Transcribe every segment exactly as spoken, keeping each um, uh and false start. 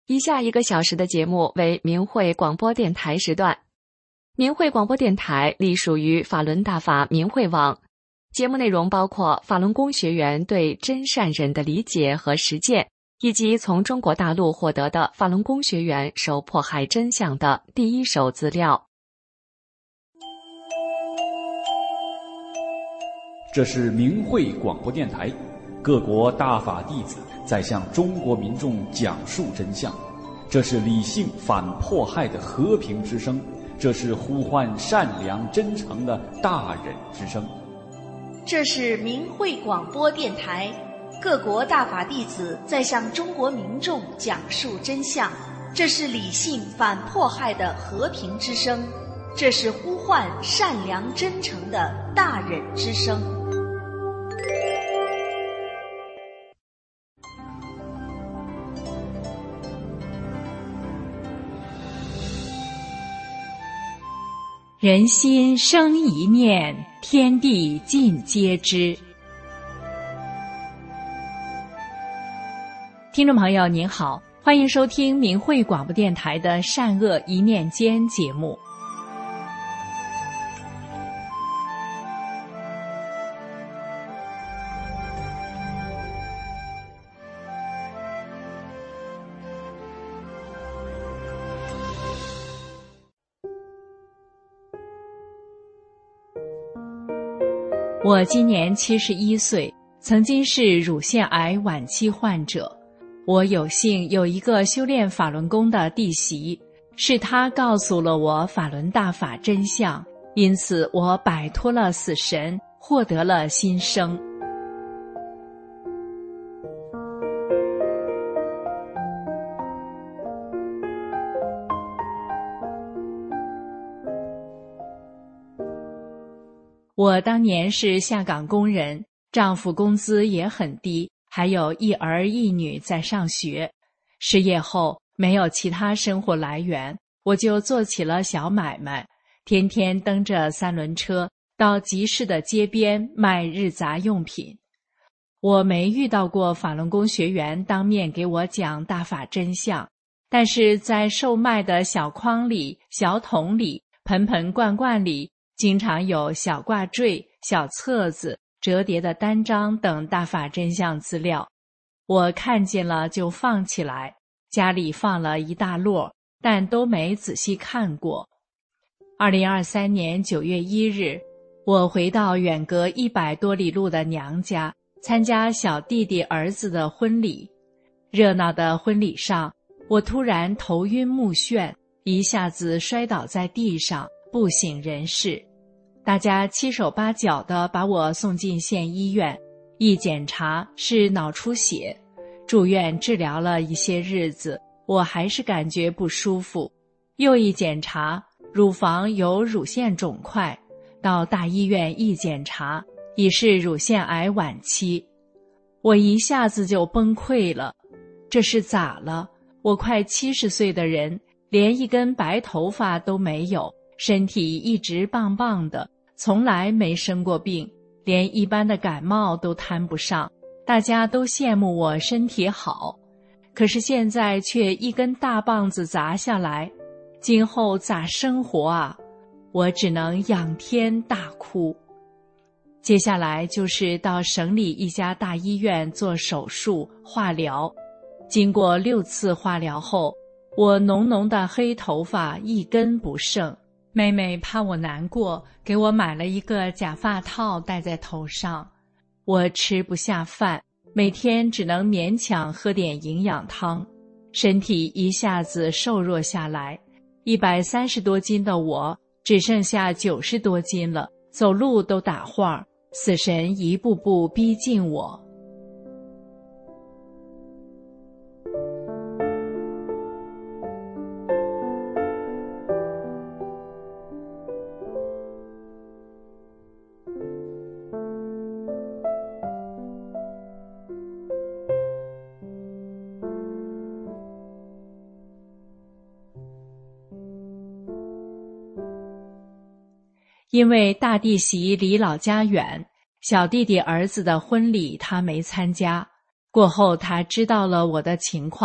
以下一个小时的节目为明慧广播电台时段。明慧广播电台隶属于法轮大法明慧网，节目内容包括法轮功学员对真善忍的理解和实践，以及从中国大陆获得的法轮功学员受迫害真相的第一手资料。 这是明慧广播电台，各国大法弟子在向中国民众讲述真相，这是理性反迫害的和平之声，这是呼唤善良真诚的大忍之声。 这是明慧广播电台，各国大法弟子在向中国民众讲述真相，这是理性反迫害的和平之声，这是呼唤善良真诚的大忍之声。 人心生一念，天地尽皆知。听众朋友您好，欢迎收听明慧广播电台的善恶一念间节目。我今年七十一岁，曾经是乳腺癌晚期患者。我有幸有一个修炼法轮功的弟媳，是她告诉了我法轮大法真相，因此我摆脱了死神，获得了新生。我当年是下岗工人，丈夫工资也很低，还有一儿一女在上学。失业后没有其他生活来源，我就做起了小买卖，天天蹬着三轮车到集市的街边卖日杂用品。我没遇到过法轮功学员当面给我讲大法真相，但是在售卖的小筐里、小桶里、盆盆罐罐里经常有小挂坠、小册子、折叠的单张等大法真相资料，我看见了就放起来，家里放了一大摞，但都没仔细看过。二零二三年九月一日，我回到远隔一百多里路的娘家，参加小弟弟儿子的婚礼。热闹的婚礼上，我突然头晕目眩，一下子摔倒在地上，不省人事。大家七手八脚地把我送进县医院，一检查是脑出血，住院治疗了一些日子，我还是感觉不舒服。又一检查，乳房有乳腺肿块，到大医院一检查，已是乳腺癌晚期。我一下子就崩溃了，这是咋了？我快七十岁的人，连一根白头发都没有，身体一直棒棒的，从来没生过病，连一般的感冒都谈不上，大家都羡慕我身体好。可是现在却一根大棒子砸下来，今后咋生活啊？我只能仰天大哭。接下来就是到省里一家大医院做手术、化疗。经过六次化疗后，我浓浓的黑头发一根不剩。妹妹怕我难过，给我买了一个假发套戴在头上。我吃不下饭，每天只能勉强喝点营养汤，身体一下子瘦弱下来。一百三十多斤的我，只剩下九十多斤了，走路都打晃，死神一步步逼近我。因为大弟媳离老家远，小弟弟儿子的婚礼他没参加。过后他知道了我的情况，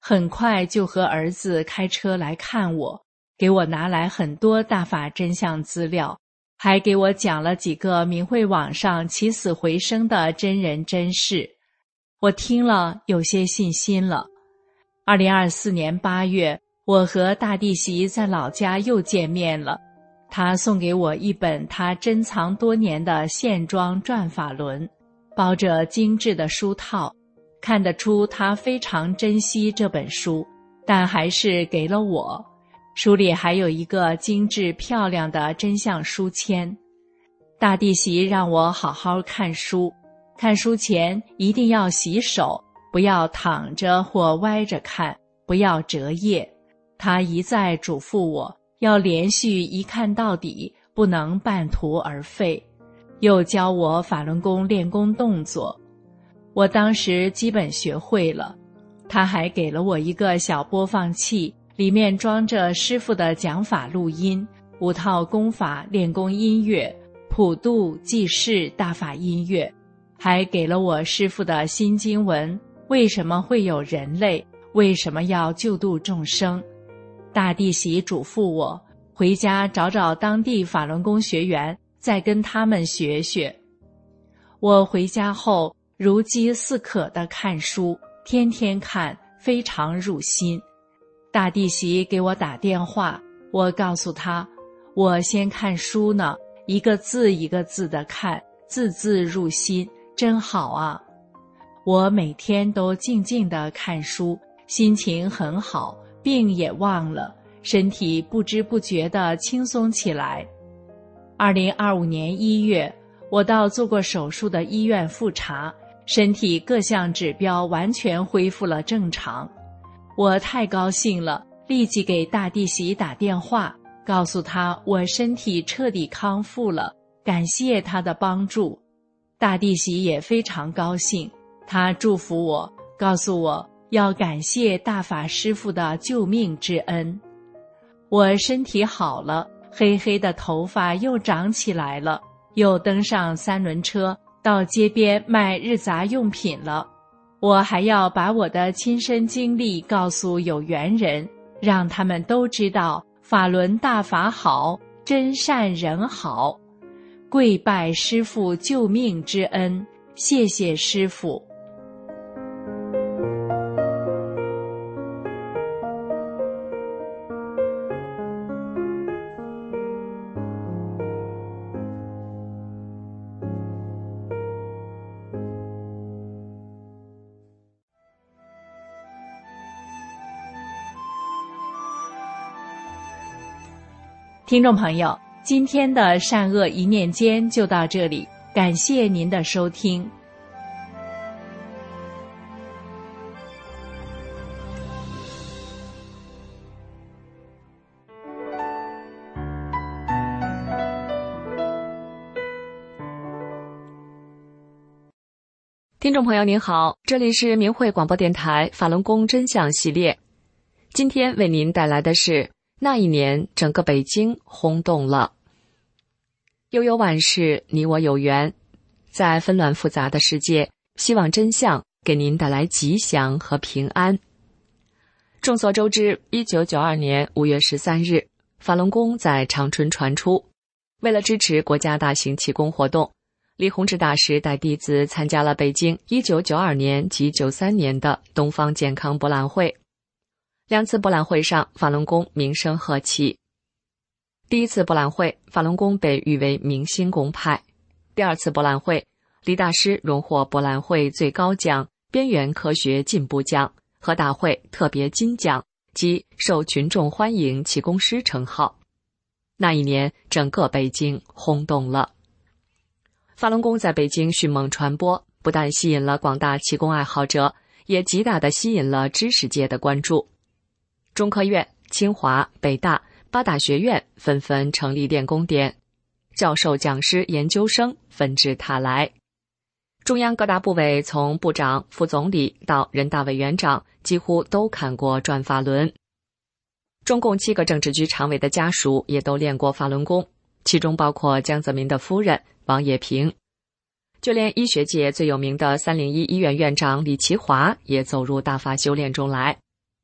很快就和儿子开车来看我，给我拿来很多大法真相资料，还给我讲了几个明慧网上起死回生的真人真事。我听了有些信心了。二零二四年八月，我和大弟媳在老家又见面了，他送给我一本他珍藏多年的线装转法轮，包着精致的书套，看得出他非常珍惜这本书，但还是给了我。书里还有一个精致漂亮的真相书签。大弟媳让我好好看书，看书前一定要洗手，不要躺着或歪着看，不要折页。他一再嘱咐我要连续一看到底，不能半途而废，又教我法轮功练功动作。我当时基本学会了。他还给了我一个小播放器，里面装着师父的讲法录音，五套功法练功音乐，普度济世大法音乐，还给了我师父的新经文，为什么会有人类，为什么要救度众生。大弟媳嘱咐我回家找找当地法轮功学员，再跟他们学学。我回家后如饥似渴地看书，天天看，非常入心。大弟媳给我打电话，我告诉她，我先看书呢，一个字一个字地看，字字入心，真好啊。我每天都静静地看书，心情很好，病也忘了，身体不知不觉地轻松起来。二零二五年一月，我到做过手术的医院复查，身体各项指标完全恢复了正常。我太高兴了，立即给大弟媳打电话，告诉她我身体彻底康复了，感谢她的帮助。大弟媳也非常高兴，她祝福我，告诉我要感谢大法师父的救命之恩。我身体好了，黑黑的头发又长起来了，又登上三轮车，到街边卖日杂用品了。我还要把我的亲身经历告诉有缘人，让他们都知道法轮大法好，真善人好。跪拜师父救命之恩，谢谢师父。听众朋友，今天的善恶一念间就到这里，感谢您的收听。 听众朋友您好，这里是明慧广播电台法轮功真相系列，今天为您带来的是那一年整个北京轰动了。悠悠万事，你我有缘，在纷乱复杂的世界，希望真相给您带来吉祥和平安。众所周知，一九九二年五月十三日，法轮功在长春传出。为了支持国家大型气功活动，李洪志大师带弟子参加了北京一九九二年及九三年的东方健康博览会。两次博览会上，法轮功名声鹤起。第一次博览会，法轮功被誉为明星功派。第二次博览会，李大师荣获博览会最高奖边缘科学进步奖和大会特别金奖及受群众欢迎气功师称号。那一年，整个北京轰动了。法轮功在北京迅猛传播，不但吸引了广大气功爱好者，也极大地吸引了知识界的关注。中科院、清华、北大八大学院纷纷成立练功点，教授、讲师、研究生纷至沓来。中央各大部委从部长、副总理到人大委员长，几乎都看过转法轮。中共七个政治局常委的家属也都练过法轮功，其中包括江泽民的夫人王冶平。就连医学界最有名的三零一医院院长李奇华也走入大法修炼中来。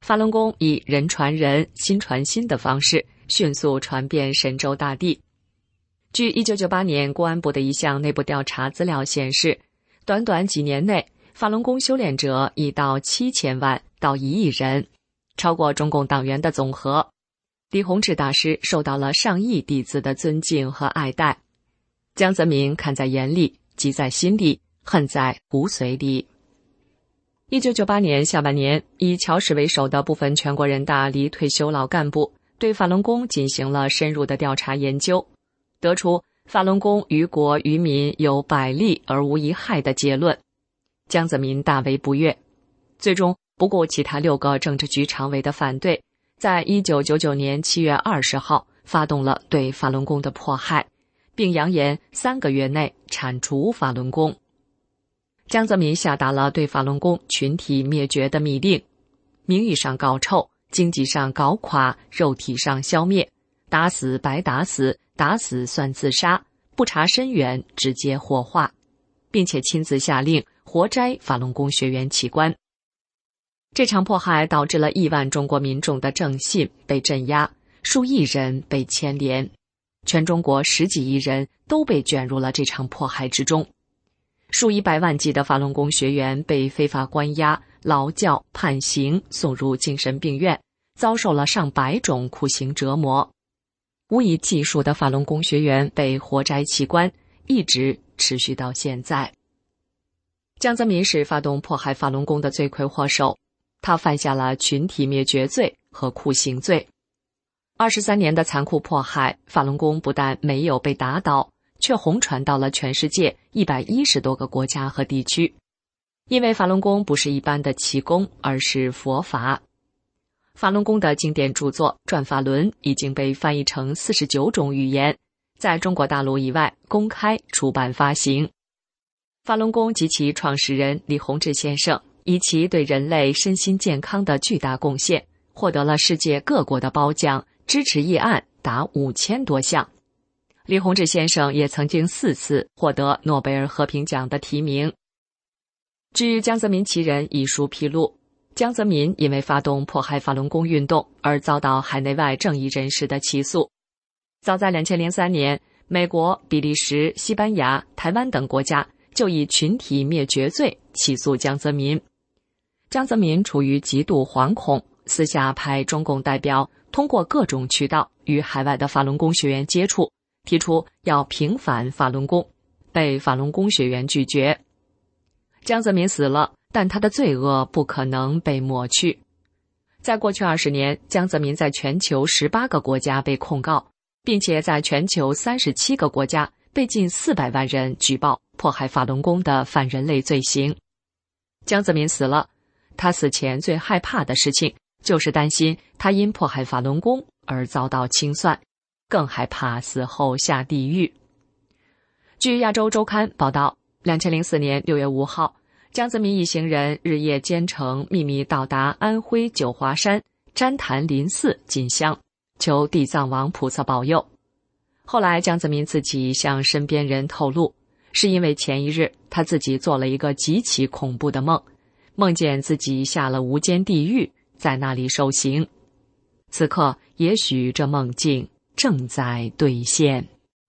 法轮功以人传人、心传心的方式迅速传遍神州大地。据一九九八年公安部的一项内部调查资料显示，短短几年内，法轮功修炼者已到七千万到一亿人，超过中共党员的总和。李洪志大师受到了上亿弟子的尊敬和爱戴，江泽民看在眼里，急在心里，恨在骨髓里。一九九八年下半年，以乔氏为首的部分全国人大离退休老干部对法轮功进行了深入的调查研究，得出法轮功于国于民有百利而无一害的结论。江泽民大为不悦，最终不顾其他六个政治局常委的反对，在一九九九年七月二十号发动了对法轮功的迫害，并扬言三个月内铲除法轮功。江泽民下达了对法轮功群体灭绝的密令，名义上搞臭，经济上搞垮，肉体上消灭，打死白打死，打死算自杀，不查深远，直接火化，并且亲自下令活摘法轮功学员器官。这场迫害导致了亿万中国民众的正信被镇压，数亿人被牵连，全中国十几亿人都被卷入了这场迫害之中。数以百万计的法轮功学员被非法关押、劳教、判刑，送入精神病院，遭受了上百种酷刑折磨。无以计数的法轮功学员被活摘器官，一直持续到现在。江泽民是发动迫害法轮功的罪魁祸首，他犯下了群体灭绝罪和酷刑罪。二十三年的残酷迫害，法轮功不但没有被打倒，却红传到了全世界一百一十多个国家和地区。因为法轮功不是一般的气功，而是佛法。法轮功的经典著作《转法轮》已经被翻译成四十九种语言，在中国大陆以外公开出版发行。法轮功及其创始人李洪志先生以其对人类身心健康的巨大贡献，获得了世界各国的褒奖，支持议案达五千多项。李洪志先生也曾经四次获得诺贝尔和平奖的提名。据《江泽民其人》一书披露，江泽民因为发动迫害法轮功运动而遭到海内外正义人士的起诉。早在二零零三年，美国、比利时、西班牙、台湾等国家就以群体灭绝罪起诉江泽民。江泽民处于极度惶恐，私下派中共代表通过各种渠道与海外的法轮功学员接触，提出要平反法轮功，被法轮功学员拒绝。江泽民死了，但他的罪恶不可能被抹去。在过去二十年，江泽民在全球十八个国家被控告，并且在全球三十七个国家被近四百万人举报迫害法轮功的反人类罪行。江泽民死了，他死前最害怕的事情就是担心他因迫害法轮功而遭到清算，更害怕死后下地狱。据亚洲周刊报道，二零零四年六月五号，江泽民一行人日夜兼程，秘密到达安徽九华山旃檀林寺进香，求地藏王菩萨保佑。后来江泽民自己向身边人透露，是因为前一日他自己做了一个极其恐怖的梦，梦见自己下了无间地狱，在那里受刑。此刻也许这梦境正在兑现。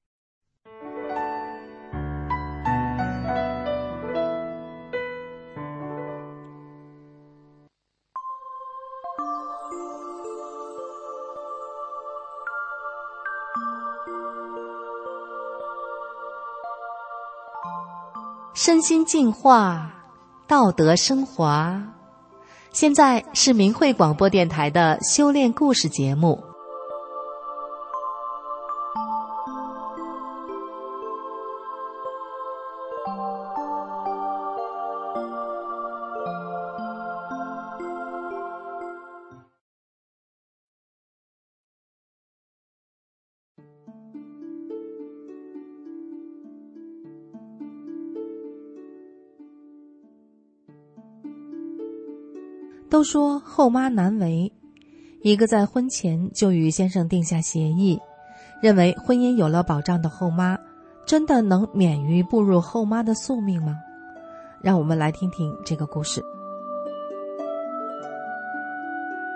身心净化，道德升华。现在是明慧广播电台的修炼故事节目。都说后妈难为，一个在婚前就与先生定下协议，认为婚姻有了保障的后妈，真的能免于步入后妈的宿命吗？让我们来听听这个故事。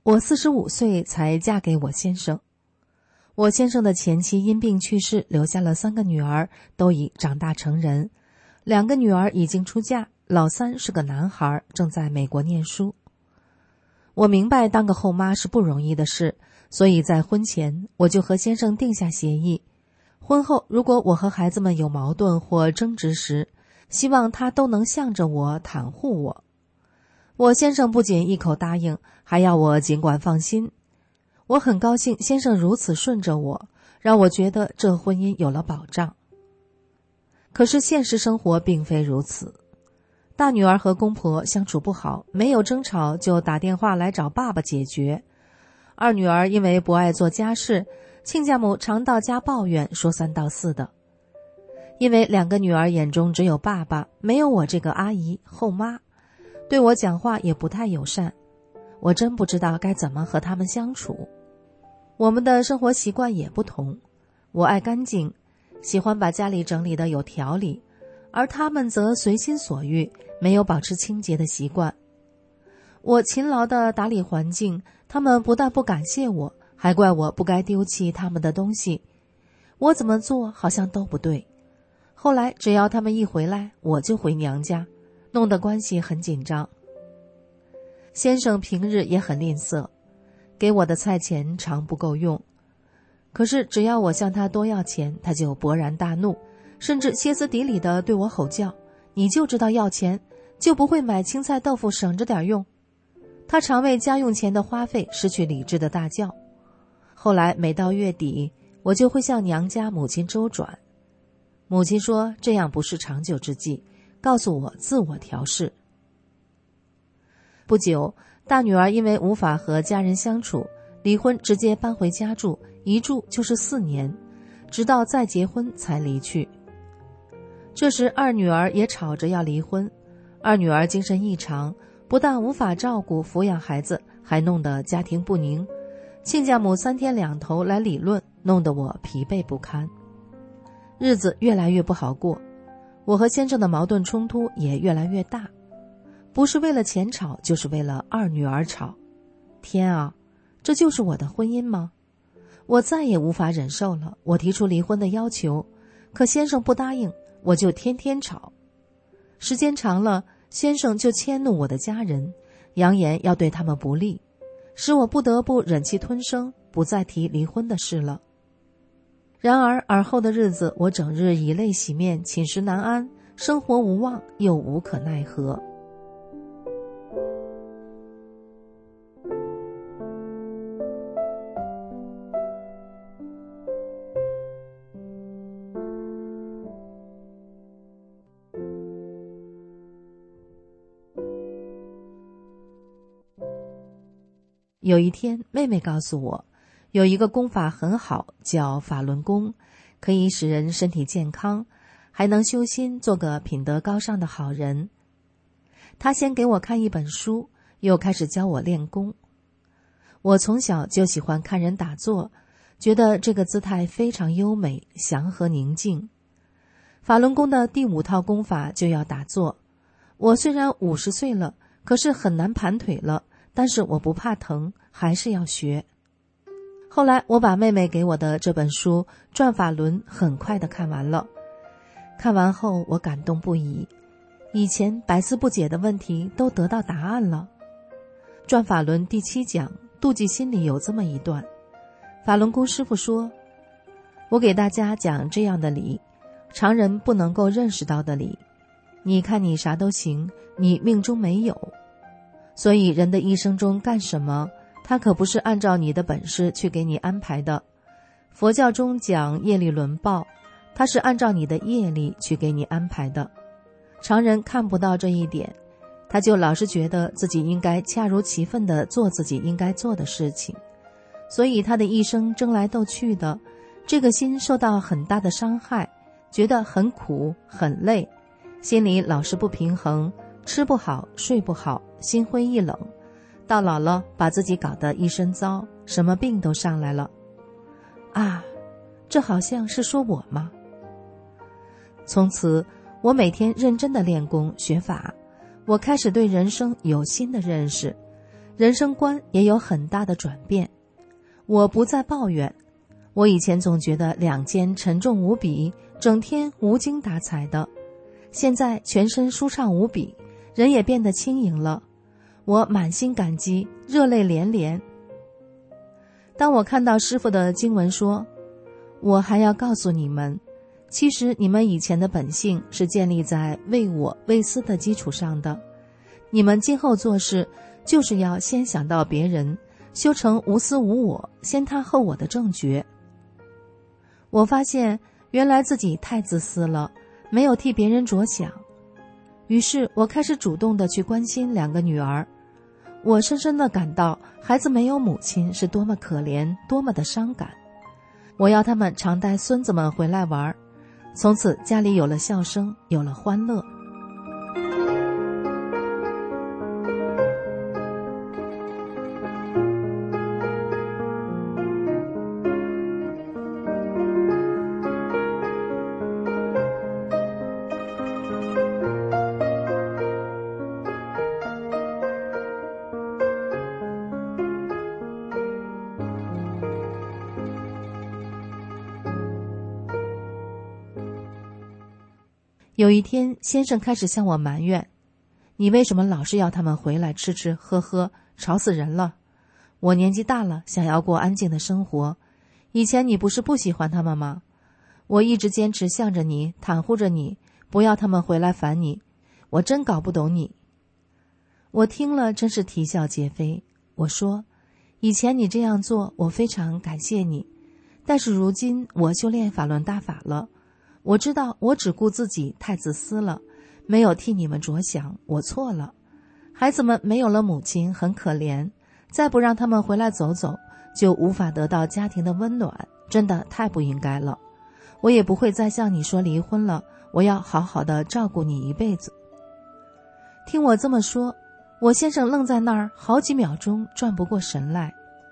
我四十五岁才嫁给我先生。我先生的前妻因病去世，留下了三个女儿，都已长大成人。两个女儿已经出嫁，老三是个男孩，正在美国念书。我明白当个后妈是不容易的事，所以在婚前我就和先生定下协议，婚后如果我和孩子们有矛盾或争执时，希望他都能向着我袒护我。我先生不仅一口答应，还要我尽管放心。我很高兴先生如此顺着我，让我觉得这婚姻有了保障。可是现实生活并非如此。大女儿和公婆相处不好，没有争吵就打电话来找爸爸解决。二女儿因为不爱做家事，亲家母常到家抱怨，说三道四的。因为两个女儿眼中只有爸爸，没有我这个阿姨后妈，对我讲话也不太友善。我真不知道该怎么和他们相处。我们的生活习惯也不同，我爱干净，喜欢把家里整理得有条理，而他们则随心所欲，没有保持清洁的习惯。我勤劳地打理环境，他们不但不感谢我，还怪我不该丢弃他们的东西。我怎么做好像都不对。后来只要他们一回来，我就回娘家，弄得关系很紧张。先生平日也很吝啬，给我的菜钱常不够用。可是只要我向他多要钱，他就勃然大怒，甚至歇斯底里地对我吼叫：你就知道要钱，就不会买青菜豆腐省着点用。他常为家用钱的花费失去理智的大叫。后来每到月底，我就会向娘家母亲周转。母亲说这样不是长久之计，告诉我自我调试。不久，大女儿因为无法和家人相处，离婚直接搬回家住，一住就是四年，直到再结婚才离去。这时二女儿也吵着要离婚。二女儿精神异常，不但无法照顾抚养孩子，还弄得家庭不宁。亲家母三天两头来理论，弄得我疲惫不堪。日子越来越不好过，我和先生的矛盾冲突也越来越大。不是为了钱吵，就是为了二女儿吵。天啊，这就是我的婚姻吗？我再也无法忍受了，我提出离婚的要求，可先生不答应，我就天天吵。时间长了，先生就迁怒我的家人，扬言要对他们不利，使我不得不忍气吞声，不再提离婚的事了。然而而后的日子，我整日以泪洗面，寝食难安，生活无望，又无可奈何。有一天，妹妹告诉我，有一个功法很好，叫法轮功，可以使人身体健康，还能修心，做个品德高尚的好人。她先给我看一本书，又开始教我练功。我从小就喜欢看人打坐，觉得这个姿态非常优美，祥和宁静。法轮功的第五套功法就要打坐。我虽然五十岁了，可是很难盘腿了，但是我不怕疼，还是要学。后来我把妹妹给我的这本书《转法轮》很快地看完了。看完后我感动不已，以前百思不解的问题都得到答案了。《转法轮》第七讲妒忌心里有这么一段，法轮功师父说，我给大家讲这样的理，常人不能够认识到的理。你看你啥都行，你命中没有。所以人的一生中干什么，他可不是按照你的本事去给你安排的。佛教中讲业力轮报，他是按照你的业力去给你安排的。常人看不到这一点，他就老是觉得自己应该恰如其分地做自己应该做的事情，所以他的一生争来斗去的，这个心受到很大的伤害，觉得很苦很累，心里老是不平衡，吃不好睡不好，心灰意冷，到老了把自己搞得一身糟，什么病都上来了。啊，这好像是说我吗？从此我每天认真地练功学法，我开始对人生有新的认识， 人生观也有很大的转变。我不再抱怨，我以前总觉得两肩沉重无比，整天无精打采的，现在全身舒畅无比，人也变得轻盈了。我满心感激，热泪连连。当我看到师父的经文说，我还要告诉你们，其实你们以前的本性是建立在为我为私的基础上的，你们今后做事就是要先想到别人，修成无私无我，先他后我的正觉。我发现原来自己太自私了，没有替别人着想，于是我开始主动地去关心两个女儿。我深深地感到孩子没有母亲是多么可怜，多么的伤感。我要他们常带孙子们回来玩，从此家里有了笑声，有了欢乐。有一天，先生开始向我埋怨，你为什么老是要他们回来吃吃喝喝，吵死人了。我年纪大了，想要过安静的生活，以前你不是不喜欢他们吗？我一直坚持向着你，袒护着你，不要他们回来烦你，我真搞不懂你。我听了真是啼笑皆非。我说，以前你这样做，我非常感谢你，但是如今我修炼法轮大法了，我知道我只顾自己太自私了，没有替你们着想，我错了。孩子们没有了母亲很可怜，再不让他们回来走走，就无法得到家庭的温暖，真的太不应该了。我也不会再向你说离婚了，我要好好的照顾你一辈子。听我这么说，我先生愣在那儿好几秒钟，转不过神来。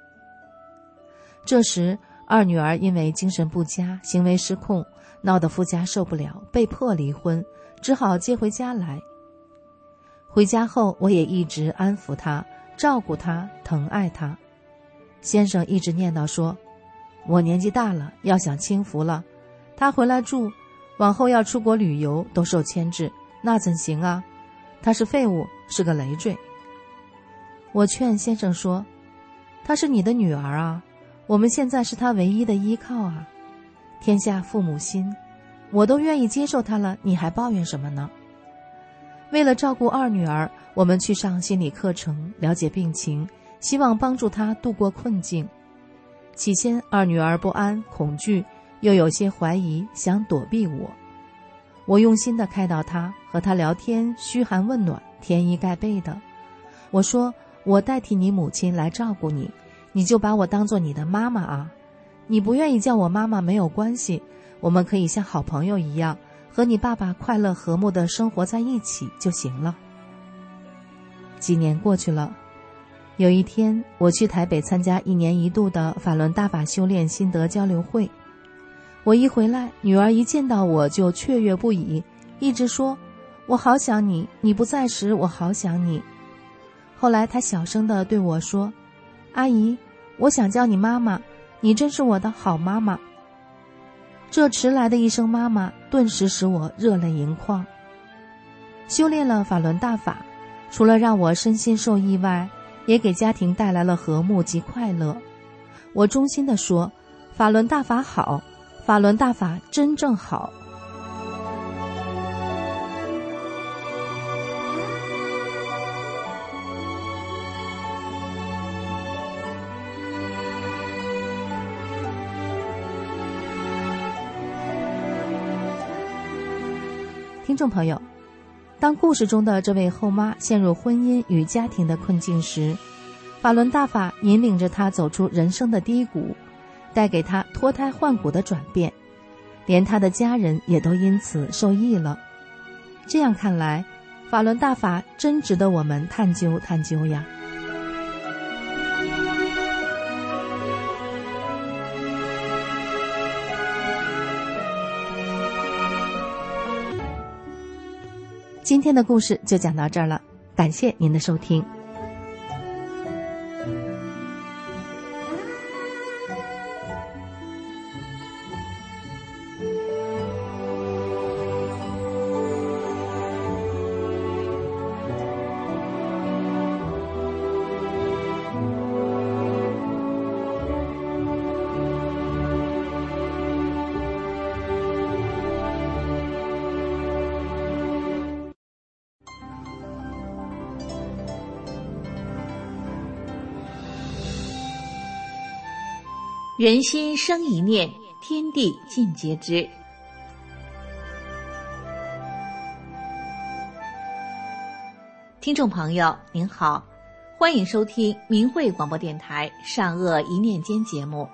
这时二女儿因为精神不佳，行为失控，闹得夫家受不了，被迫离婚，只好接回家来。回家后，我也一直安抚她，照顾她，疼爱她。先生一直念叨说，我年纪大了，要享清福了，他回来住，往后要出国旅游都受牵制，那怎行啊？他是废物，是个累赘。我劝先生说，她是你的女儿啊，我们现在是她唯一的依靠啊，天下父母心，我都愿意接受她了，你还抱怨什么呢？为了照顾二女儿，我们去上心理课程，了解病情，希望帮助她度过困境。起先二女儿不安恐惧，又有些怀疑，想躲避我。我用心地开导她，和她聊天，嘘寒问暖，添衣盖被的。我说，我代替你母亲来照顾你，你就把我当做你的妈妈啊。你不愿意叫我妈妈没有关系，我们可以像好朋友一样，和你爸爸快乐和睦地生活在一起就行了。几年过去了，有一天我去台北参加一年一度的法轮大法修炼心得交流会。我一回来，女儿一见到我就雀跃不已，一直说，我好想你，你不在时我好想你。后来她小声地对我说，阿姨，我想叫你妈妈，你真是我的好妈妈。这迟来的一声妈妈顿时使我热泪盈眶。修炼了法轮大法，除了让我身心受益外，也给家庭带来了和睦及快乐。我衷心地说，法轮大法好，法轮大法真正好。听众朋友，当故事中的这位后妈陷入婚姻与家庭的困境时，法轮大法引领着她走出人生的低谷，带给她脱胎换骨的转变，连她的家人也都因此受益了。这样看来，法轮大法真值得我们探究探究呀。今天的故事就讲到这儿了，感谢您的收听。 人心生一念，天地尽皆知。听众朋友您好，欢迎收听明慧广播电台善恶一念间节目。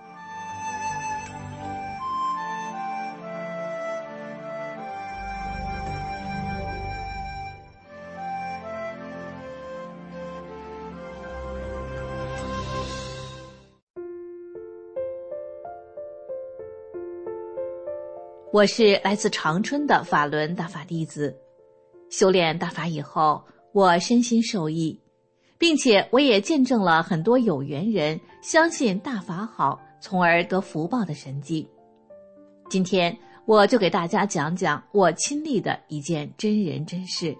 我是来自长春的法轮大法弟子，修炼大法以后，我身心受益，并且我也见证了很多有缘人相信大法好，从而得福报的神迹。今天我就给大家讲讲我亲历的一件真人真事。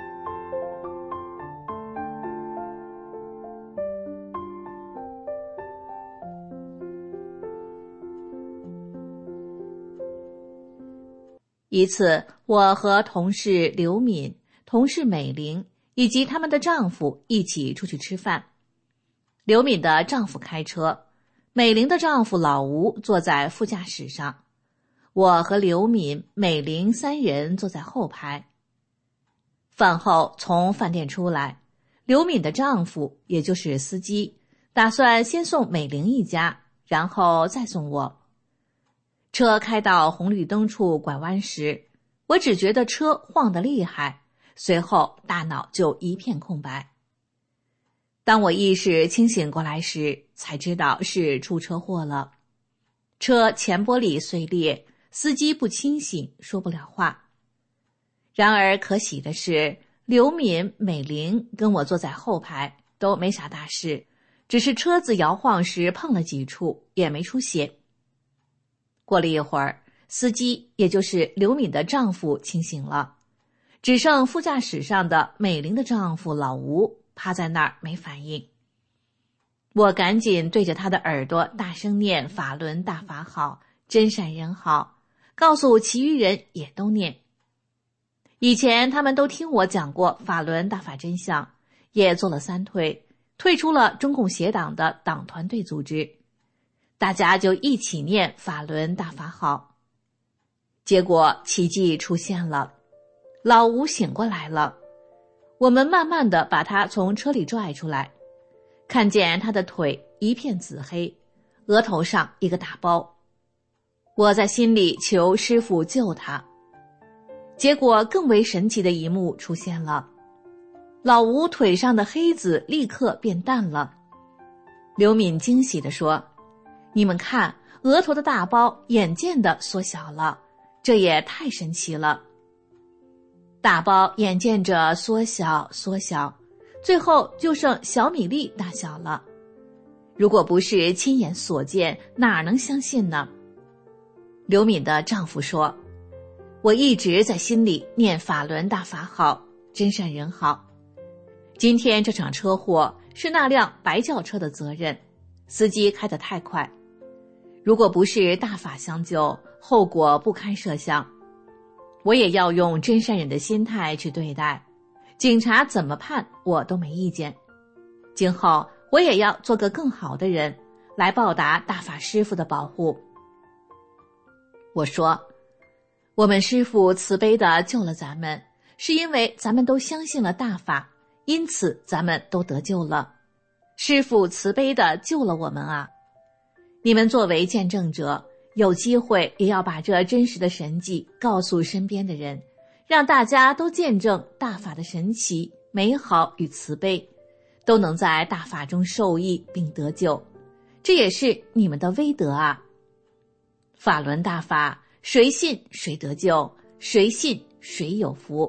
一次，我和同事刘敏、同事美玲以及他们的丈夫一起出去吃饭。刘敏的丈夫开车，美玲的丈夫老吴坐在副驾驶上，我和刘敏、美玲三人坐在后排。饭后从饭店出来，刘敏的丈夫也就是司机，打算先送美玲一家，然后再送我。车开到红绿灯处拐弯时，我只觉得车晃得厉害，随后大脑就一片空白。当我意识清醒过来时，才知道是出车祸了。车前玻璃碎裂，司机不清醒，说不了话。然而可喜的是，刘敏、美玲跟我坐在后排，都没啥大事，只是车子摇晃时碰了几处，也没出血。过了一会儿，司机也就是刘敏的丈夫清醒了，只剩副驾驶上的美玲的丈夫老吴趴在那儿没反应。我赶紧对着他的耳朵大声念法轮大法好，真善人好，告诉其余人也都念。以前他们都听我讲过法轮大法真相，也做了三退，退出了中共邪党的党团队组织，大家就一起念法轮大法好。结果奇迹出现了，老吴醒过来了，我们慢慢地把他从车里拽出来，看见他的腿一片紫黑，额头上一个大包。我在心里求师父救他。结果更为神奇的一幕出现了，老吴腿上的黑子立刻变淡了。刘敏惊喜地说，你们看，额头的大包眼见的缩小了，这也太神奇了。大包眼见着缩小缩小，最后就剩小米粒大小了。如果不是亲眼所见，哪能相信呢？刘敏的丈夫说，我一直在心里念法轮大法好，真善人好。今天这场车祸是那辆白轿车的责任，司机开得太快，如果不是大法相救，后果不堪设想。我也要用真善忍的心态去对待，警察怎么判我都没意见。今后我也要做个更好的人，来报答大法师父的保护。我说，我们师父慈悲地救了咱们，是因为咱们都相信了大法，因此咱们都得救了。师父慈悲地救了我们啊！你们作为见证者，有机会也要把这真实的神迹告诉身边的人，让大家都见证大法的神奇、美好与慈悲，都能在大法中受益并得救，这也是你们的威德啊！法轮大法，谁信谁得救，谁信谁有福。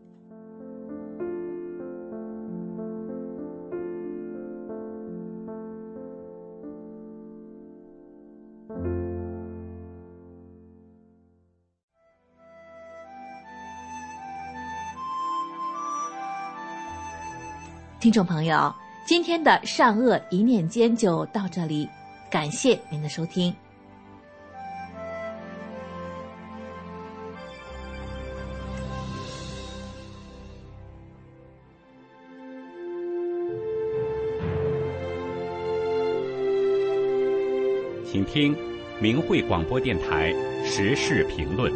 听众朋友，今天的善恶一念间就到这里，感谢您的收听。 请听明慧广播电台时事评论。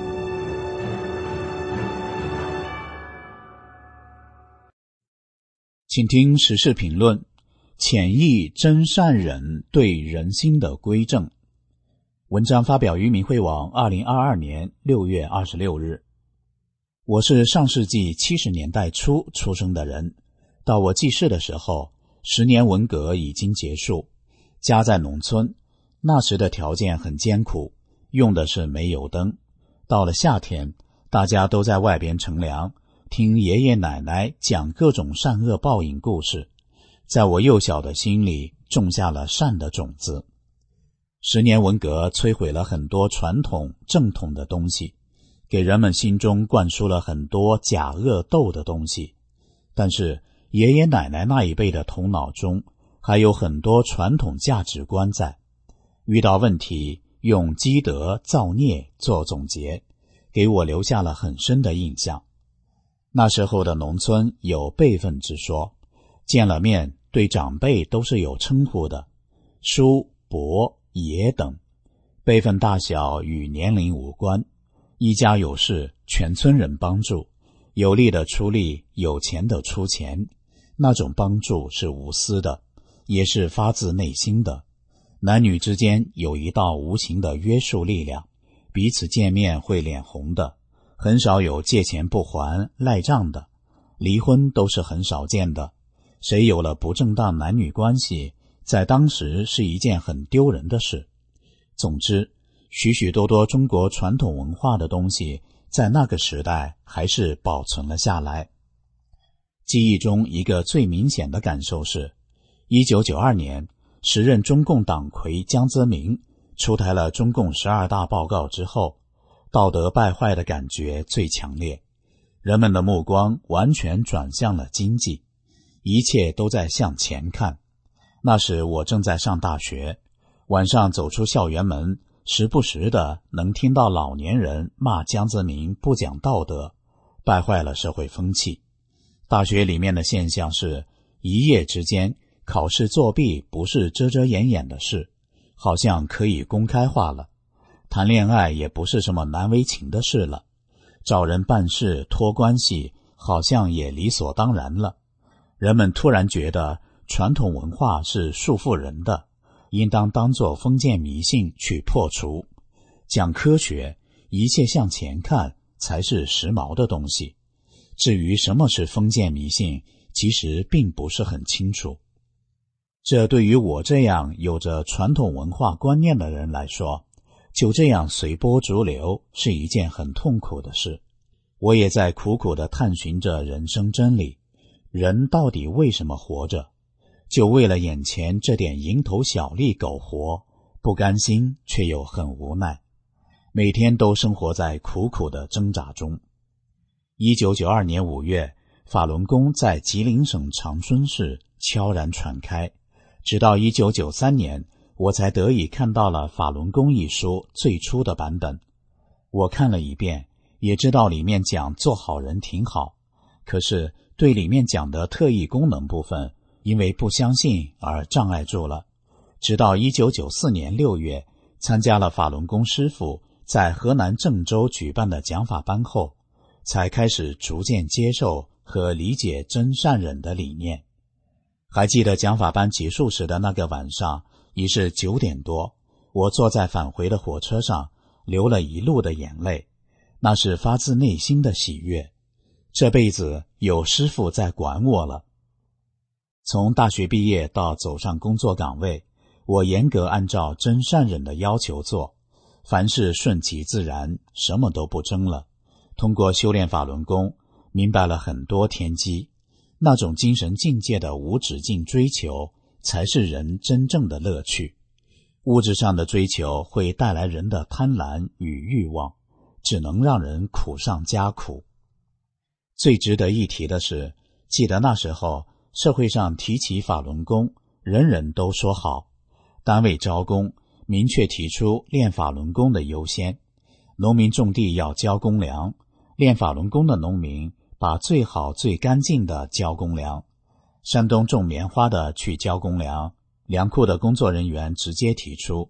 请听时事评论：潜意真善忍对人心的归正。文章发表于明慧网二零二二年六月二十六日。我是上世纪七十年代初出生的人，到我记事的时候，十年文革已经结束，家在农村，那时的条件很艰苦，用的是煤油灯。到了夏天，大家都在外边乘凉，听爷爷奶奶讲各种善恶报应故事，在我幼小的心里种下了善的种子。十年文革摧毁了很多传统正统的东西，给人们心中灌输了很多假恶斗的东西，但是爷爷奶奶那一辈的头脑中还有很多传统价值观在，遇到问题用积德造孽做总结，给我留下了很深的印象。那时候的农村有辈分之说，见了面对长辈都是有称呼的，叔、伯、爷等，辈分大小与年龄无关，一家有事全村人帮助，有力的出力，有钱的出钱，那种帮助是无私的，也是发自内心的。男女之间有一道无形的约束力量，彼此见面会脸红的，很少有借钱不还赖账的，离婚都是很少见的。谁有了不正当男女关系，在当时是一件很丢人的事。总之，许许多多中国传统文化的东西在那个时代还是保存了下来。记忆中一个最明显的感受是，一九九二年时任中共党魁江泽民出台了中共十二大报告之后，道德败坏的感觉最强烈，人们的目光完全转向了经济，一切都在向前看。那时我正在上大学，晚上走出校园门，时不时的能听到老年人骂江泽民不讲道德，败坏了社会风气。大学里面的现象是，一夜之间考试作弊不是遮遮掩掩的事，好像可以公开化了。谈恋爱也不是什么难为情的事了，找人办事托关系好像也理所当然了。人们突然觉得传统文化是束缚人的，应当当作封建迷信去破除。讲科学，一切向前看才是时髦的东西。至于什么是封建迷信，其实并不是很清楚。这对于我这样有着传统文化观念的人来说，就这样随波逐流是一件很痛苦的事。我也在苦苦地探寻着人生真理，人到底为什么活着？就为了眼前这点蝇头小利苟活，不甘心却又很无奈，每天都生活在苦苦的挣扎中。一九九二年五月，法轮功在吉林省长春市悄然传开，直到一九九三年，我才得以看到了《法轮功》一书最初的版本。我看了一遍，也知道里面讲做好人挺好，可是对里面讲的特异功能部分，因为不相信而障碍住了。直到一九九四年六月，参加了法轮功师傅在河南郑州举办的讲法班后，才开始逐渐接受和理解真善忍的理念。还记得讲法班结束时的那个晚上，已是九点多，我坐在返回的火车上，流了一路的眼泪，那是发自内心的喜悦。这辈子有师傅在管我了。从大学毕业到走上工作岗位，我严格按照真善忍的要求做，凡事顺其自然，什么都不争了。通过修炼法轮功，明白了很多天机，那种精神境界的无止境追求，才是人真正的乐趣。物质上的追求会带来人的贪婪与欲望，只能让人苦上加苦。最值得一提的是，记得那时候社会上提起法轮功，人人都说好，单位招工明确提出练法轮功的优先，农民种地要交公粮，练法轮功的农民把最好最干净的交公粮，山东种棉花的去交公粮，粮库的工作人员直接提出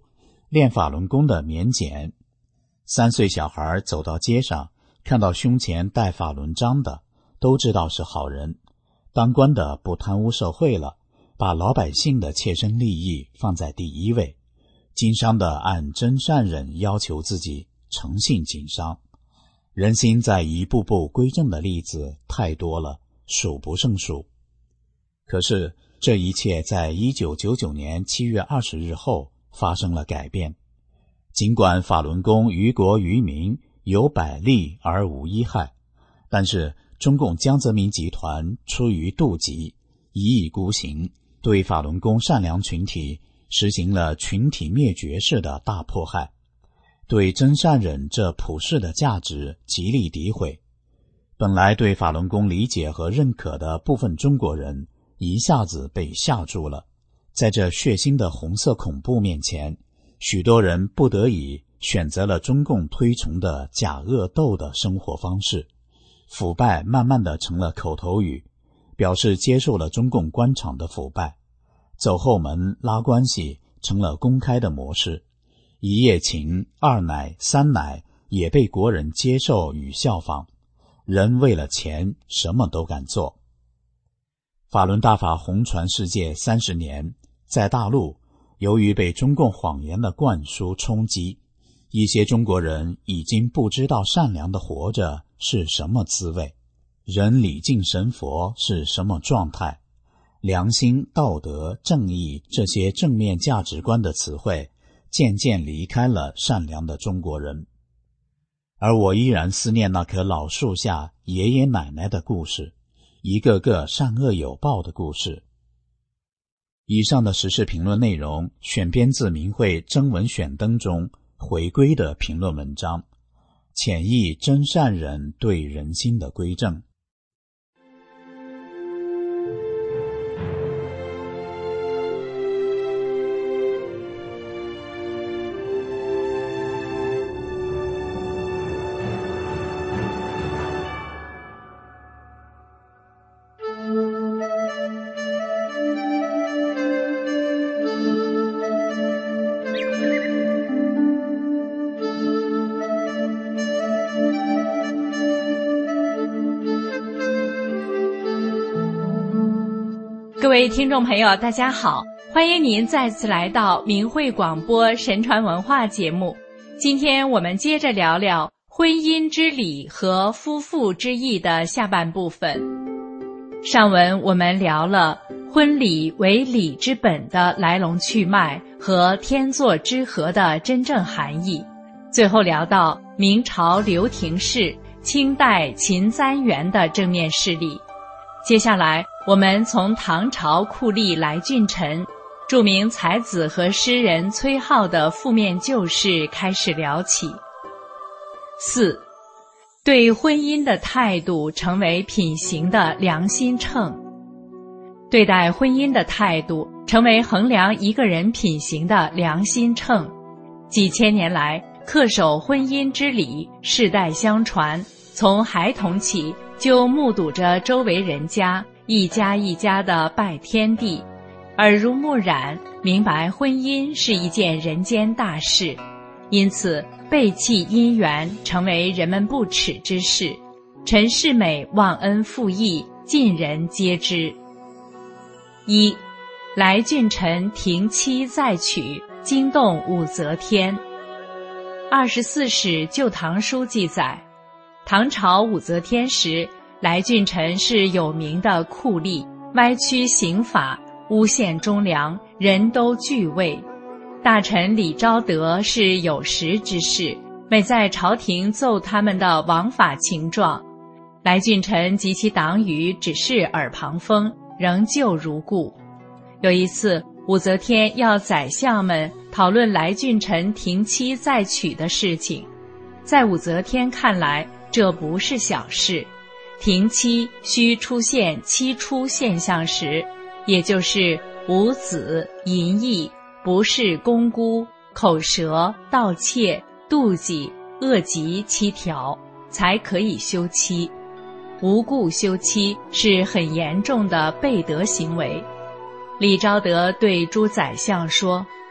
练法轮功的免检。三岁小孩走到街上，看到胸前戴法轮章的，都知道是好人。当官的不贪污受贿了，把老百姓的切身利益放在第一位。经商的按真善忍要求自己，诚信经商。人心在一步步归正的例子太多了，数不胜数。可是这一切在一九九九年七月二十日后发生了改变。尽管法轮功于国于民有百利而无一害，但是中共江泽民集团出于妒忌，一意孤行，对法轮功善良群体实行了群体灭绝式的大迫害，对真善忍这普世的价值极力诋毁。本来对法轮功理解和认可的部分中国人一下子被吓住了。在这血腥的红色恐怖面前，许多人不得已选择了中共推崇的假恶斗的生活方式，腐败慢慢的成了口头语，表示接受了中共官场的腐败。走后门拉关系成了公开的模式，一夜情、二奶、三奶也被国人接受与效仿。人为了钱什么都敢做。法轮大法红传世界三十年，在大陆由于被中共谎言的灌输冲击，一些中国人已经不知道善良的活着是什么滋味，人礼敬神佛是什么状态，良心、道德、正义这些正面价值观的词汇渐渐离开了善良的中国人。而我依然思念那棵老树下爷爷奶奶的故事，一个个善恶有报的故事。以上的时事评论内容选编自明慧征文选登中回归的评论文章，潜意真善忍对人心的归正。 各位听众朋友，大家好，欢迎您再次来到明慧广播神传文化节目。今天我们接着聊聊婚姻之礼和夫妇之义的下半部分。上文我们聊了婚礼为礼之本的来龙去脉和天作之合的真正含义，最后聊到明朝刘廷式、清代秦簪元的正面事例。接下来我们从唐朝酷吏来俊臣、著名才子和诗人崔颢的负面旧事开始聊起。四，对婚姻的态度成为品行的良心秤。对待婚姻的态度成为衡量一个人品行的良心秤。几千年来，恪守婚姻之礼，世代相传，从孩童起就目睹着周围人家一家一家的拜天地，耳濡目染，明白婚姻是一件人间大事，因此背弃姻缘成为人们不耻之事。陈世美忘恩负义，尽人皆知。一，来俊臣停妻再娶，惊动武则天。二十四史旧唐书记载，唐朝武则天时，来俊臣是有名的酷吏，歪曲刑法，诬陷忠良，人都惧畏。大臣李昭德是有识之士，每在朝廷奏他们的王法情状，来俊臣及其党羽只是耳旁风，仍旧如故。有一次，武则天要宰相们讨论来俊臣停妻再娶的事情，在武则天看来，这不是小事。停妻需出现妻出现象时，也就是无子、淫逸、不是公姑、口舌、盗窃、妒忌、恶疾七条，才可以休妻。无故休妻是很严重的背德行为。李昭德对诸宰相说，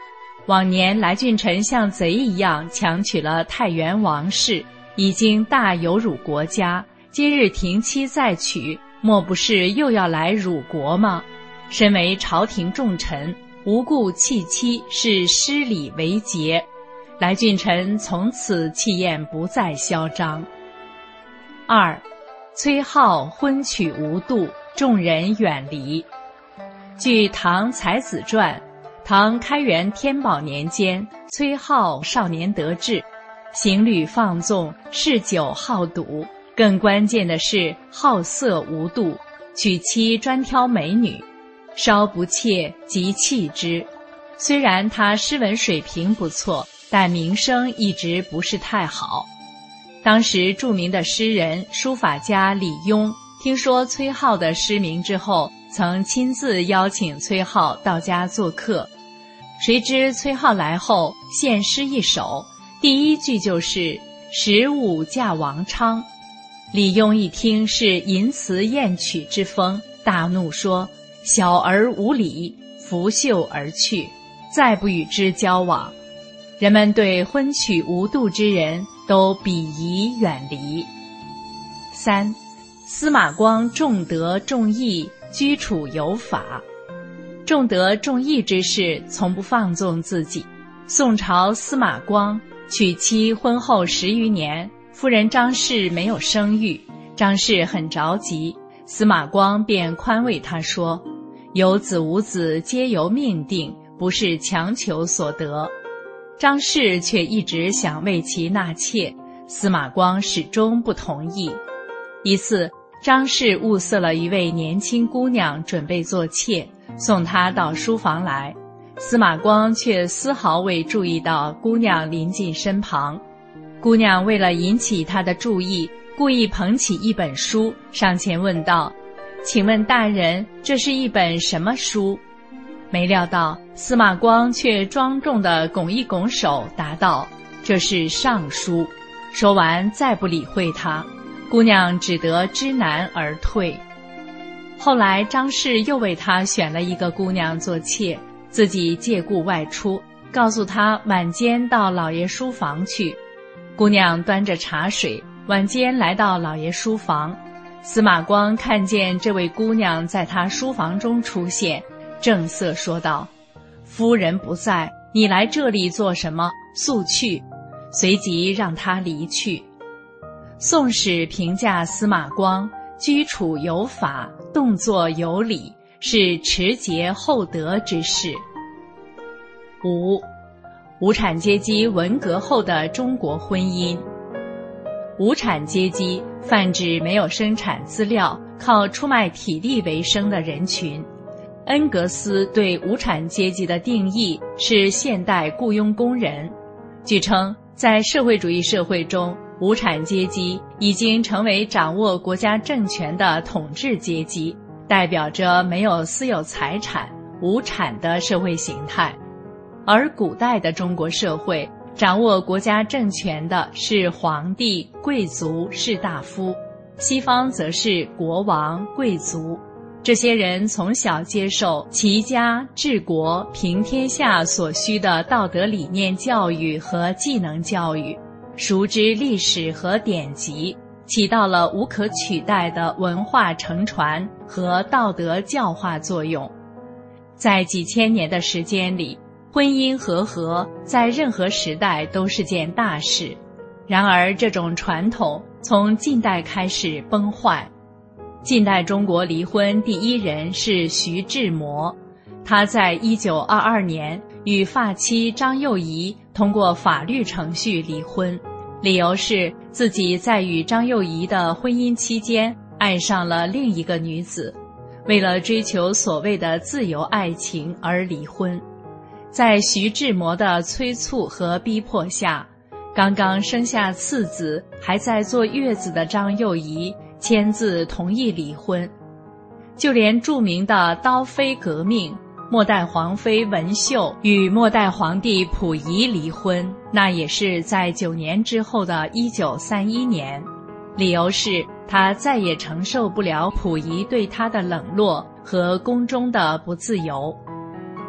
往年来俊臣像贼一样强取了太原王室，已经大有辱国家，今日停妻再娶，莫不是又要来辱国吗？身为朝廷重臣，无故弃妻是失礼为节。来俊臣从此气焰不再嚣张。二，崔颢婚娶无度，众人远离。据《唐才子传》，唐开元天宝年间，崔颢少年得志，行旅放纵，嗜酒好赌，更关键的是好色无度，娶妻专挑美女，稍不妾即弃之。虽然他诗文水平不错，但名声一直不是太好。当时著名的诗人、书法家李邕听说崔颢的诗名之后，曾亲自邀请崔颢到家做客。谁知崔颢来后献诗一首，第一句就是十五嫁王昌。李邕一听是淫词艳曲之风，大怒说：小儿无礼，拂袖而去，再不与之交往。人们对婚娶无度之人都鄙夷远离。三，司马光重德重义，居处有法。重德重义之士从不放纵自己。宋朝司马光娶妻婚后十余年，夫人张氏没有生育，张氏很着急，司马光便宽慰他说：有子无子皆由命定，不是强求所得。张氏却一直想为其纳妾，司马光始终不同意。一次，张氏物色了一位年轻姑娘准备做妾，送她到书房来，司马光却丝毫未注意到姑娘临近身旁。姑娘为了引起他的注意，故意捧起一本书，上前问道：请问大人，这是一本什么书？没料到司马光却庄重地拱一拱手，答道：这是尚书。说完再不理会他，姑娘只得知难而退。后来张氏又为他选了一个姑娘做妾，自己借故外出，告诉他晚间到老爷书房去。姑娘端着茶水，晚间来到老爷书房。司马光看见这位姑娘在他书房中出现，正色说道：夫人不在，你来这里做什么？速去！随即让他离去。宋史评价司马光居处有法，动作有礼，是持节厚德之士。五，无产阶级文革后的中国婚姻。无产阶级泛指没有生产资料，靠出卖体力为生的人群。恩格斯对无产阶级的定义是现代雇佣工人。据称，在社会主义社会中，无产阶级已经成为掌握国家政权的统治阶级，代表着没有私有财产、无产的社会形态。而古代的中国社会，掌握国家政权的是皇帝、贵族、士大夫，西方则是国王、贵族。这些人从小接受齐家、治国、平天下所需的道德理念教育和技能教育，熟知历史和典籍，起到了无可取代的文化承传和道德教化作用。在几千年的时间里，婚姻和合在任何时代都是件大事。然而这种传统从近代开始崩坏。近代中国离婚第一人是徐志摩，他在一九二二年与发妻张幼仪通过法律程序离婚，理由是自己在与张幼仪的婚姻期间爱上了另一个女子，为了追求所谓的自由爱情而离婚。在徐志摩的催促和逼迫下，刚刚生下次子还在坐月子的张幼仪签字同意离婚。就连著名的刀妃革命，末代皇妃文秀与末代皇帝溥仪离婚，那也是在九年之后的一九三一年，理由是她再也承受不了溥仪对她的冷落和宫中的不自由。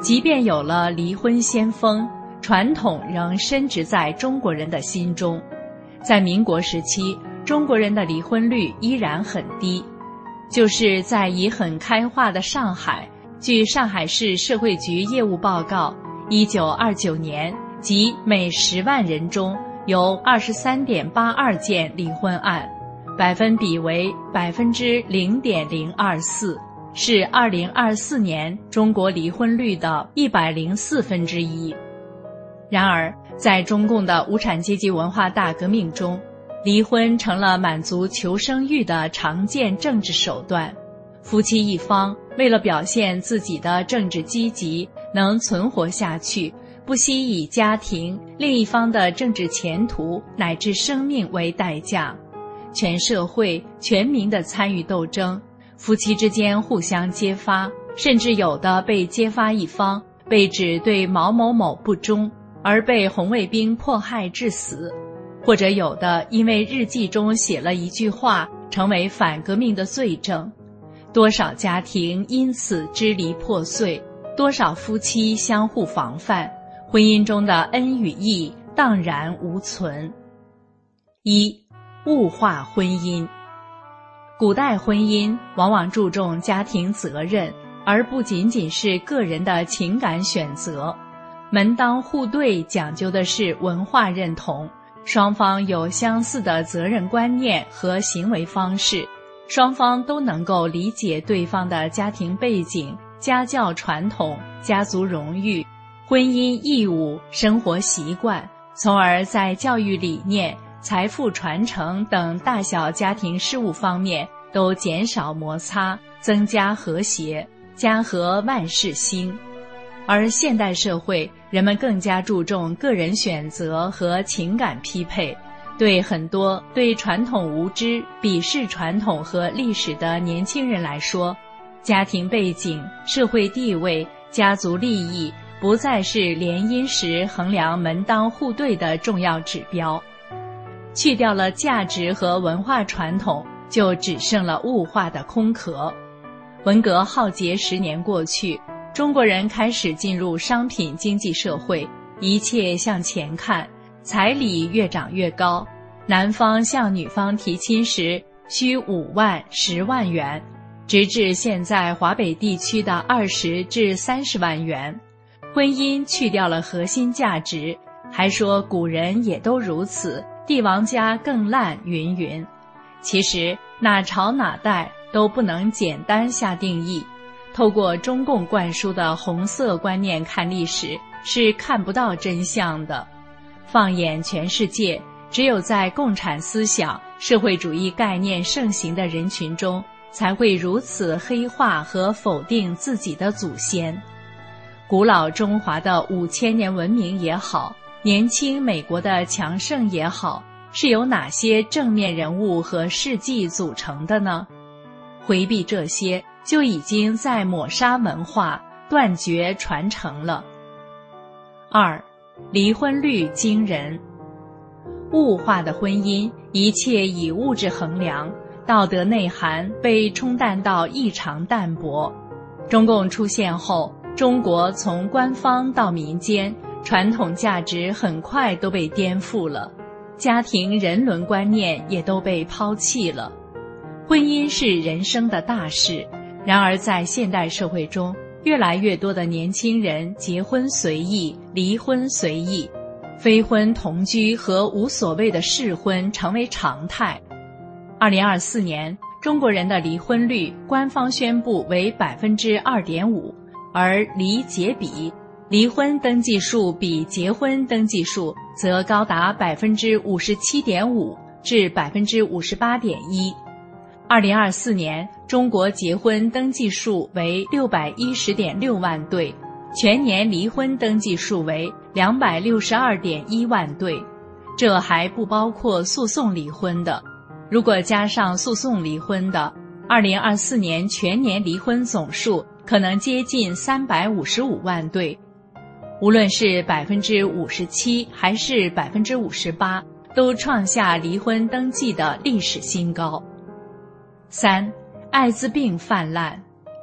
即便有了离婚先锋，传统仍深植在中国人的心中。在民国时期，中国人的离婚率依然很低。就是在已很开化的上海，据上海市社会局业务报告，一九二九年即每十万人中有二十三点八二件离婚案，百分比为百分之零点零二四，是二零二四年中国离婚率的一百零四分之一。然而，在中共的无产阶级文化大革命中，离婚成了满足求生欲的常见政治手段。夫妻一方为了表现自己的政治积极，能存活下去，不惜以家庭、另一方的政治前途乃至生命为代价。全社会、全民的参与斗争，夫妻之间互相揭发，甚至有的被揭发一方被指对毛某某不忠，而被红卫兵迫害致死。或者有的因为日记中写了一句话，成为反革命的罪证。多少家庭因此支离破碎，多少夫妻相互防范，婚姻中的恩与义荡然无存。一、物化婚姻。古代婚姻往往注重家庭责任，而不仅仅是个人的情感选择。门当户对讲究的是文化认同，双方有相似的责任观念和行为方式，双方都能够理解对方的家庭背景、家教传统、家族荣誉、婚姻义务、生活习惯，从而在教育理念、财富传承等大小家庭事务方面都减少摩擦，增加和谐，家和万事兴。而现代社会，人们更加注重个人选择和情感匹配，对很多对传统无知、鄙视传统和历史的年轻人来说，家庭背景、社会地位、家族利益不再是联姻时衡量门当户对的重要指标。去掉了价值和文化传统，就只剩了物化的空壳。文革浩劫十年过去，中国人开始进入商品经济社会，一切向钱看，彩礼越涨越高。男方向女方提亲时需五万、十万元，直至现在华北地区的二十至三十万元。婚姻去掉了核心价值，还说古人也都如此，帝王家更烂云云。其实哪朝哪代都不能简单下定义。透过中共灌输的红色观念看历史，是看不到真相的。放眼全世界，只有在共产思想、社会主义概念盛行的人群中，才会如此黑化和否定自己的祖先。古老中华的五千年文明也好，年轻美国的强盛也好，是由哪些正面人物和事迹组成的呢？回避这些，就已经在抹杀文化，断绝传承了。二、离婚率惊人。物化的婚姻，一切以物质衡量，道德内涵被冲淡到异常淡薄。中共出现后，中国从官方到民间，传统价值很快都被颠覆了，家庭人伦观念也都被抛弃了。婚姻是人生的大事，然而在现代社会中，越来越多的年轻人结婚随意，离婚随意，非婚同居和无所谓的试婚成为常态。二零二四年，中国人的离婚率官方宣布为百分之二点五，而离结比，离婚登记数比结婚登记数则高达百分之五十七点五至百分之五十八点一。二零二四年，中国结婚登记数为六百一十点六万对，全年离婚登记数为两百六十二点一万对，这还不包括诉讼离婚的。如果加上诉讼离婚的，二零二四年全年离婚总数可能接近三百五十五万对。无论是百分之五十七还是百分之五十八，都创下离婚登记的历史新高。三、艾滋病泛滥。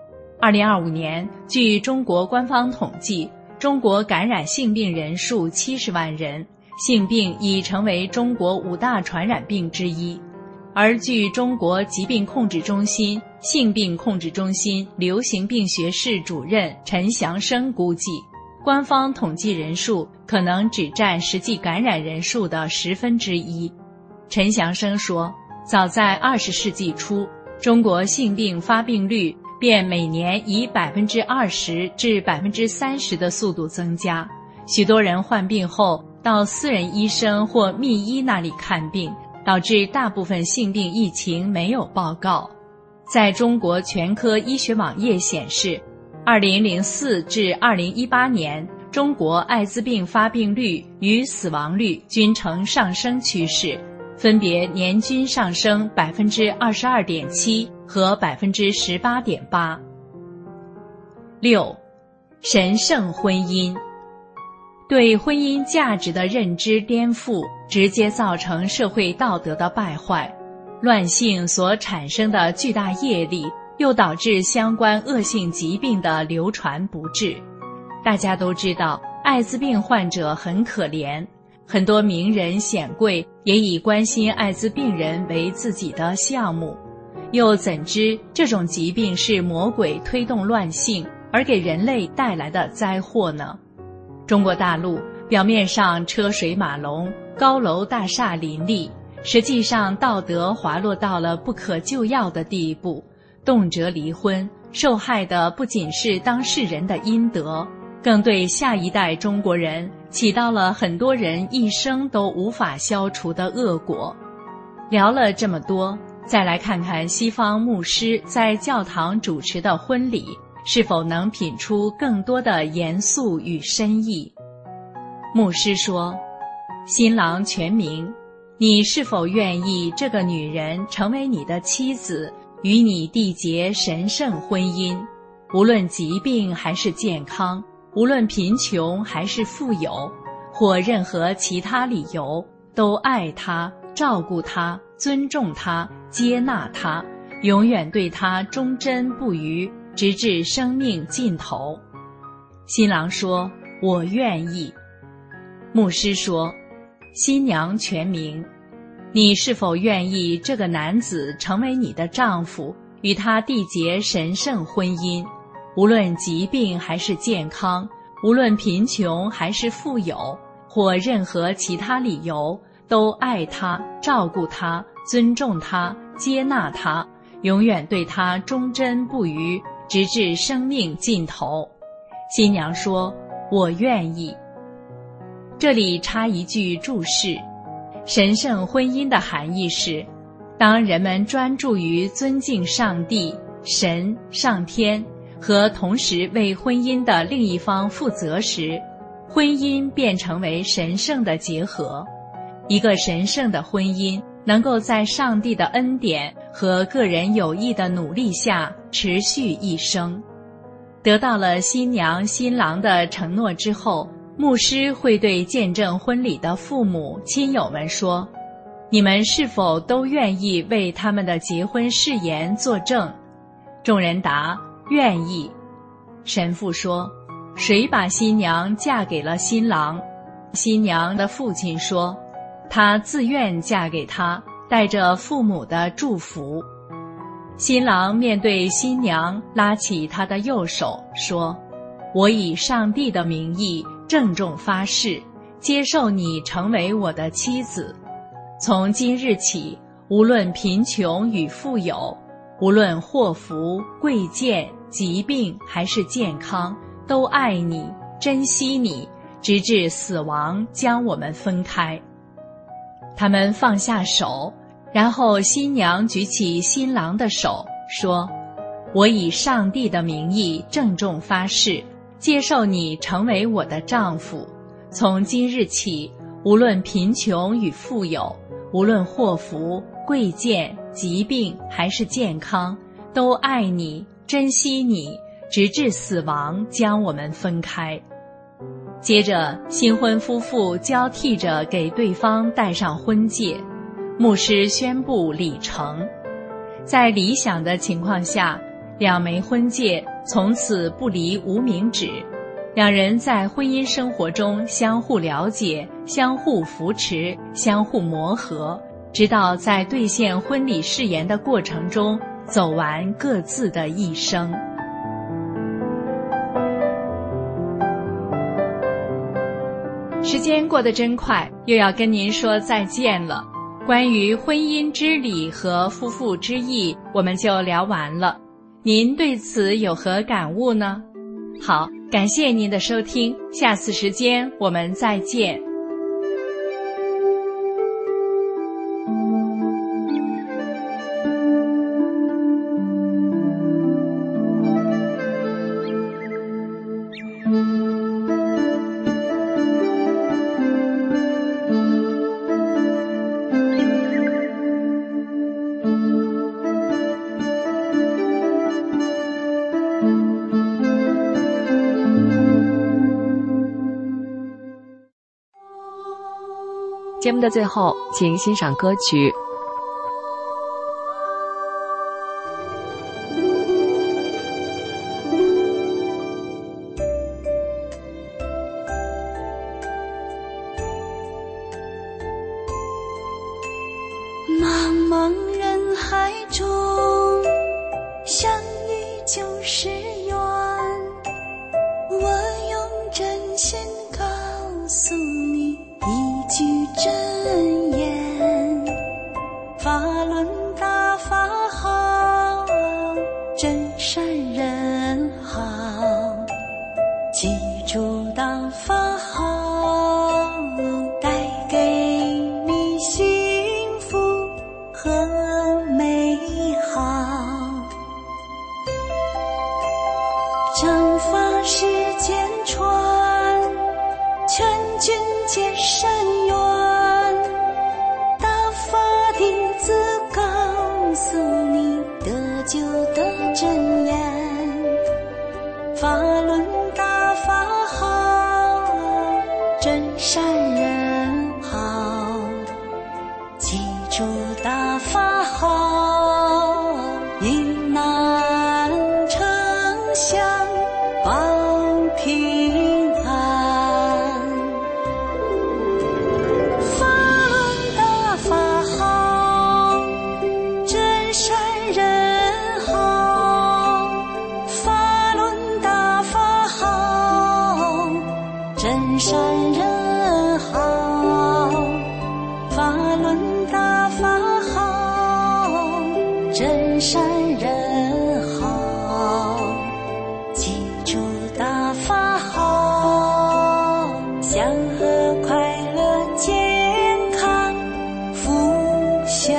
二零二五年，据中国官方统计，中国感染性病人数七十万人，性病已成为中国五大传染病之一。而据中国疾病控制中心性病控制中心流行病学室主任陈祥生估计，官方统计人数可能只占实际感染人数的十分之一。陈祥生说，早在二十世纪初，中国性病发病率便每年以百分之二十至百分之三十的速度增加，许多人患病后到私人医生或秘医那里看病，导致大部分性病疫情没有报告。在中国全科医学网页显示，二零零四至二零一八年，中国艾滋病发病率与死亡率均呈上升趋势，分别年均上升百分之二十二点七和百分之十八点八。六，神圣婚姻。对婚姻价值的认知颠覆，直接造成社会道德的败坏。乱性所产生的巨大业力，又导致相关恶性疾病的流传不治。大家都知道，艾滋病患者很可怜，很多名人显贵也以关心艾滋病人为自己的项目，又怎知这种疾病是魔鬼推动乱性而给人类带来的灾祸呢？中国大陆表面上车水马龙，高楼大厦林立，实际上道德滑落到了不可救药的地步，动辄离婚，受害的不仅是当事人的阴德，更对下一代中国人起到了很多人一生都无法消除的恶果。聊了这么多，再来看看西方牧师在教堂主持的婚礼，是否能品出更多的严肃与深意。牧师说，新郎全名，你是否愿意这个女人成为你的妻子，与你缔结神圣婚姻？无论疾病还是健康，无论贫穷还是富有，或任何其他理由，都爱她，照顾她，尊重她，接纳她，永远对她忠贞不渝，直至生命尽头。新郎说，我愿意。牧师说，新娘全名，你是否愿意这个男子成为你的丈夫，与他缔结神圣婚姻？无论疾病还是健康，无论贫穷还是富有，或任何其他理由，都爱他，照顾他，尊重他，接纳他，永远对他忠贞不渝，直至生命尽头。新娘说，我愿意。这里插一句注释，神圣婚姻的含义是，当人们专注于尊敬上帝、神、上天和同时为婚姻的另一方负责时，婚姻便成为神圣的结合。一个神圣的婚姻能够在上帝的恩典和个人有益的努力下持续一生。得到了新娘新郎的承诺之后，牧师会对见证婚礼的父母亲友们说，你们是否都愿意为他们的结婚誓言作证？众人答，愿意。神父说，谁把新娘嫁给了新郎？新娘的父亲说，她自愿嫁给他，带着父母的祝福。新郎面对新娘拉起她的右手说，我以上帝的名义郑重发誓，接受你成为我的妻子。从今日起，无论贫穷与富有，无论祸福贵贱，疾病还是健康，都爱你，珍惜你，直至死亡将我们分开。他们放下手，然后新娘举起新郎的手，说，我以上帝的名义郑重发誓，接受你成为我的丈夫。从今日起，无论贫穷与富有，无论祸福贵贱，疾病还是健康，都爱你，珍惜你，直至死亡将我们分开。接着，新婚夫妇交替着给对方戴上婚戒，牧师宣布礼成。在理想的情况下，两枚婚戒从此不离无名指。两人在婚姻生活中相互了解，相互扶持，相互磨合，直到在兑现婚礼誓言的过程中走完各自的一生。时间过得真快，又要跟您说再见了。关于婚姻之礼和夫妇之义，我们就聊完了。您对此有何感悟呢？好，感谢您的收听，下次时间我们再见。 节目的最后，请欣赏歌曲《 茫茫人海中相遇就是缘，我用真心告诉你一句真言，法轮大法好，真善人好，记住大法好，带给你幸福和美好。正法世间传，全军皆善缘，大法弟子告诉你得救的真言，法轮大法好，真善人好，记住大法好，遇难成祥保平安。法轮大法好，真善人好，法轮大法好，真善人好，法轮大法好，真善人好，记住大法好，祥和快乐健康福相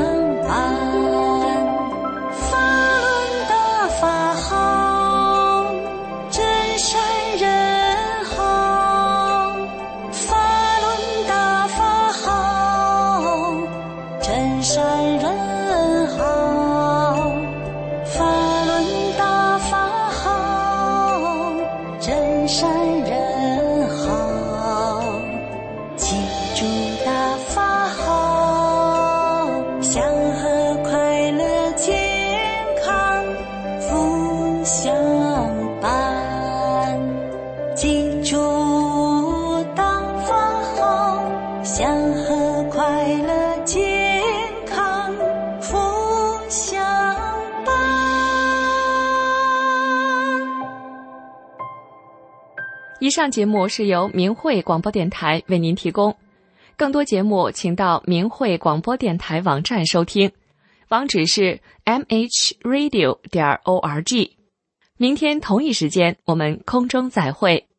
伴。法轮大法好，真善人好，法轮大法好，真善人好，法轮大法好，真善人好，记住大法好，祥和快乐健康福相伴。记住大法好，祥和快乐健康福相伴。 以上节目是由明慧广播电台为您提供，更多节目请到明慧广播电台网站收听，网址是 m h radio 点 org。明天同一时间我们空中再会。